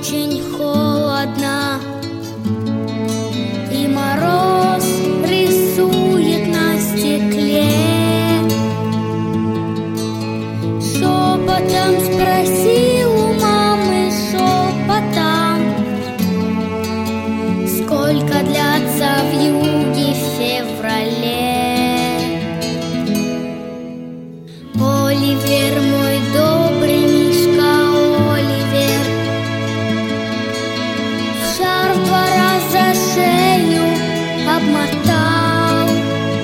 очень холодно, и мороз рисует на стекле. Шепотом спросил у мамы, шепотом, сколько длятся вьюги в феврале. Оливер, мой добрый мишка, Оливер, в шарф 2 раза шею обмотал.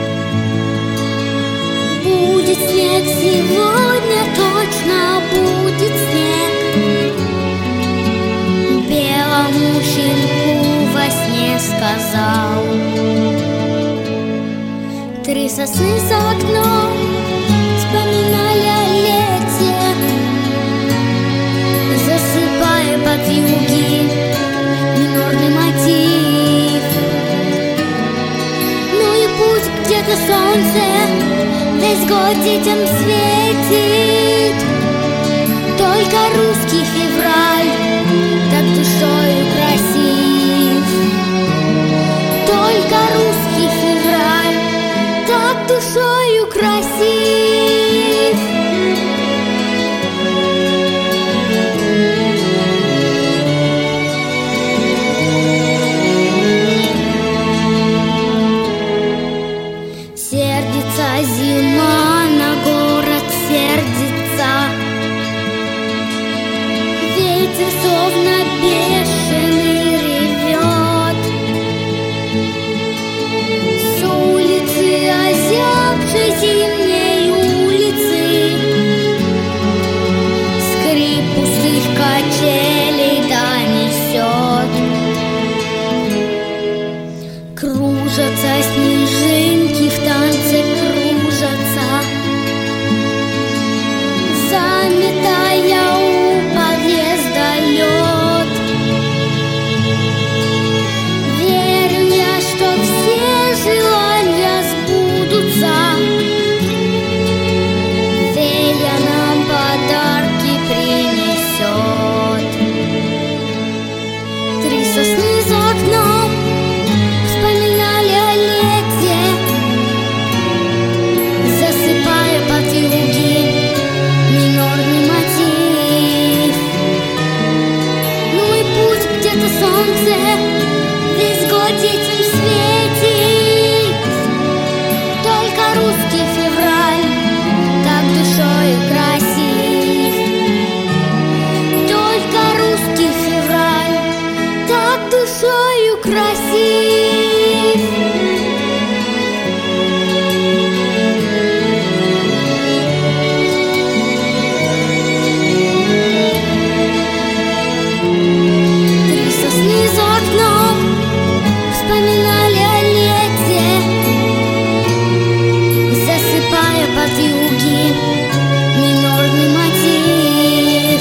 Будет снег сегодня, точно будет снег. Белому щенку во сне сказал. 3 сосны за окном вспоминали о лете, засыпая под вьюги минорный мотив. Ну и пусть где-то солнце весь год детям светит, только русский февраль так душою красив. Только русский февраль так душою красив. Сердится зима на город, сердится. Ветер словно бешеный ревет. С улицы, озябшей зимней улицы, скрип пустых качелей донесет. Кружатся снежинки в танце, кружатся, заметая у подъезда лед. Верю я, что все желания сбудутся, фея нам подарки принесет. 3 сосны за окном вспоминали о лете, засыпая под вьюги минорный мотив. Ну и пусть где-то солнце весь год детям светит, только русский февраль так душою красив. Только русский февраль так душою красив. Вспоминали о лете, засыпая под вьюги минорный мотив.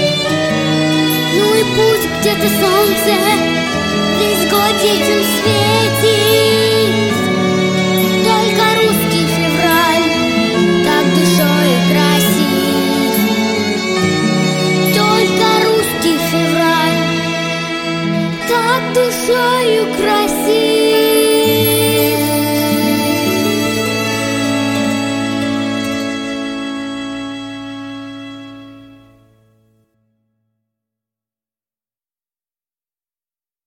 Ну и пусть где-то солнце весь год детям светит, только русский февраль так душою красив. Только русский февраль так душою красив.